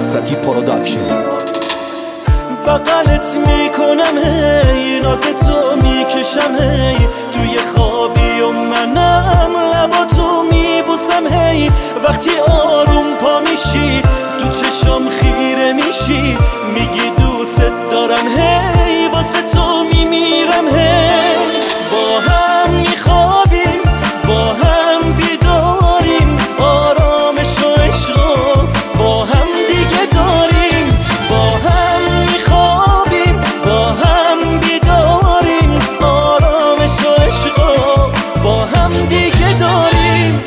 نصرتی پروداکشن. بغلت میکنم هی، ناز تو میکشم هی، توی خوابی و منم لباتو میبوسم هی. وقتی آروم پا میشی تو چشام خیره میشی، میگی دوست دارم هی، واسه تو میمیرم هی. با هم میخوابیم با هم بیداریم، آرامش و عشقو با هم دیگه داریم. با هم میخوابیم با هم بیداریم، آرامش و عشقو با هم دیگه داریم.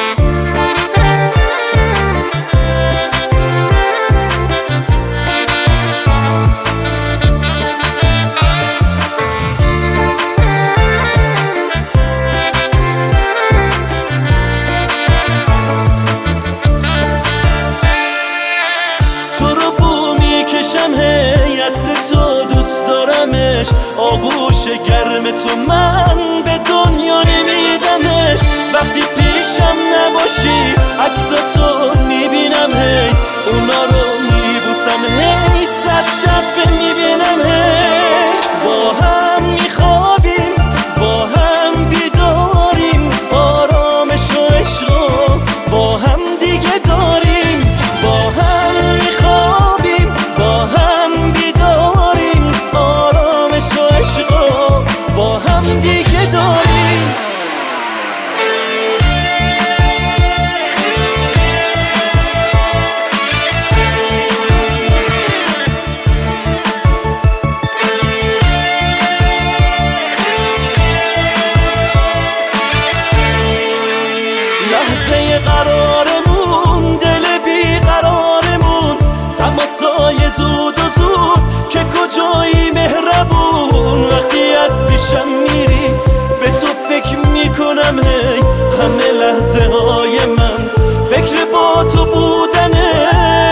هی عطر تو دوست دارمش، آغوش گرم تو من به دنیا نمیدمش. وقتی پیشم نباشی عکساتو میبینم هی، اونا رو میبوسم هی، 100 دفعه میبینم هی. با هم میخوابیم با هم بیداریم، آرامش و عشقو با هم دیگه داریم. با هم میخوابیم با هم بیداریم، آرامش و عشقو با هم دیگه داریم. لحظه قرارمون، دل بیقرارمون، تماسای زود و زود که کجایی مهربون. وقتی از پیشم میری به تو فکر میکنم هی، همه لحظه های من فکر با تو بودنه.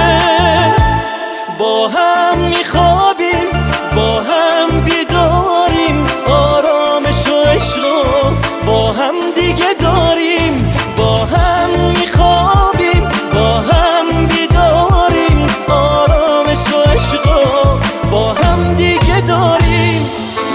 با هم میخوابیم با هم بیداریم، آرامش و عشقو با هم دیگه داریم. با هم میخوابیم با هم بیداریم، آرامش و عشقو با هم دیگه داریم.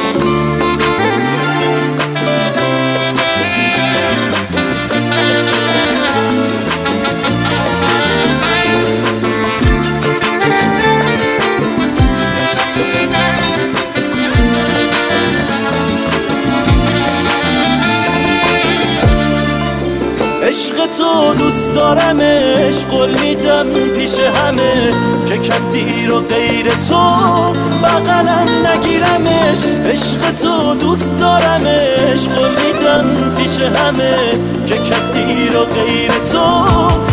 عشق تو دوست دارمش، قول میدم پیش همه که کسی رو غیر تو بغلم نگیرمش. عشق تو دوست دارمش، قول میدم پیش همه که کسی رو غیر تو